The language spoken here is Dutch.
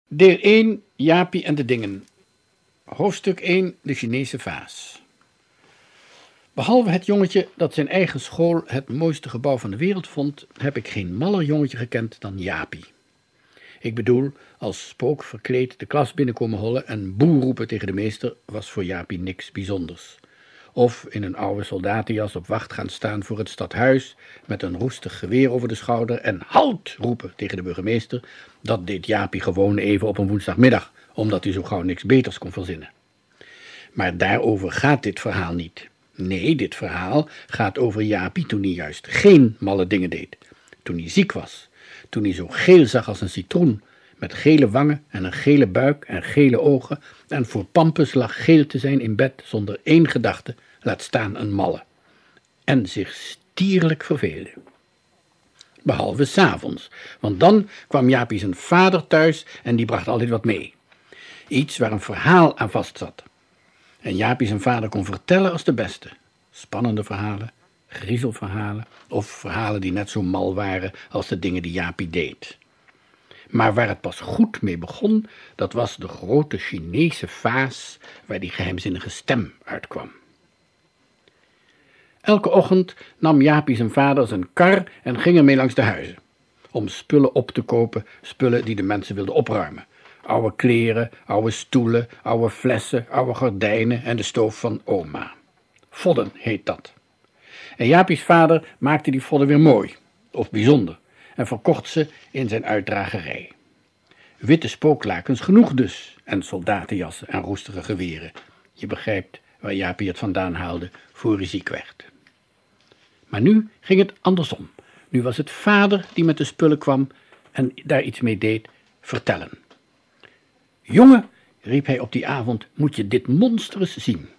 Deel 1, Jaapie en de dingen. Hoofdstuk 1, de Chinese vaas. Behalve het jongetje dat zijn eigen school het mooiste gebouw van de wereld vond, heb ik geen maller jongetje gekend dan Jaapie. Ik bedoel, als spook verkleed de klas binnenkomen hollen en boe roepen tegen de meester was voor Jaapie niks bijzonders. Of in een oude soldatenjas op wacht gaan staan voor het stadhuis met een roestig geweer over de schouder en halt roepen tegen de burgemeester, dat deed Jaapie gewoon even op een woensdagmiddag, omdat hij zo gauw niks beters kon verzinnen. Maar daarover gaat dit verhaal niet. Nee, dit verhaal gaat over Jaapie toen hij juist geen malle dingen deed. Toen hij ziek was, toen hij zo geel zag als een citroen, met gele wangen en een gele buik en gele ogen, en voor pampus lag geel te zijn in bed zonder één gedachte, laat staan een malle. En zich stierlijk verveelde. Behalve 's avonds, want dan kwam Jaapie zijn vader thuis en die bracht altijd wat mee. Iets waar een verhaal aan vast zat. En Jaapie zijn vader kon vertellen als de beste. Spannende verhalen, griezelverhalen of verhalen die net zo mal waren als de dingen die Jaapie deed. Maar waar het pas goed mee begon, dat was de grote Chinese vaas waar die geheimzinnige stem uitkwam. Elke ochtend nam Jaapie zijn vader zijn kar en ging ermee langs de huizen. Om spullen op te kopen, spullen die de mensen wilden opruimen. Oude kleren, oude stoelen, oude flessen, oude gordijnen en de stoof van oma. Vodden heet dat. En Jaapie's vader maakte die vodden weer mooi, of bijzonder, en verkocht ze in zijn uitdragerij. Witte spooklakens genoeg dus, en soldatenjassen en roestige geweren. Je begrijpt waar Jaapie het vandaan haalde voor hij ziek werd. Maar nu ging het andersom. Nu was het vader die met de spullen kwam en daar iets mee deed, vertellen. Jongen, riep hij op die avond, moet je dit monster eens zien.